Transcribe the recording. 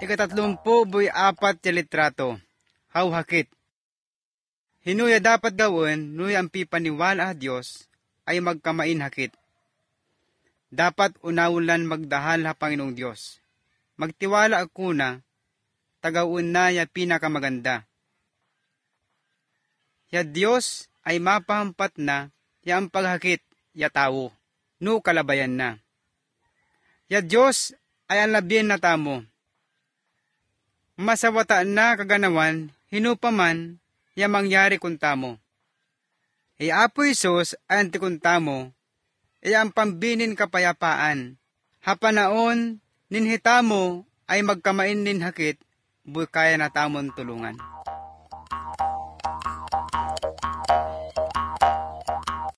4 ya litrato. Hakit. Hinuya dapat gawin, nuya ang pipaniwala Diyos, ay magkamain hakit. Dapat unawulan magdahal ha Panginoong Diyos. Magtiwala ako na, tagaun na ya pinakamaganda. Ya Diyos ay mapahampat na, ya ang paghakit, ya tao, no kalabayan na. Ya Diyos ay ang labien na tamo. Masawata na kaganawan, hinupaman, ya mangyari kun tamo. Apo Isus ay antikun tamo, ang pambinin kapayapaan. Hapanaon, ninhitamo ay magkamain nin hakit, buy kaya na tamon tulungan.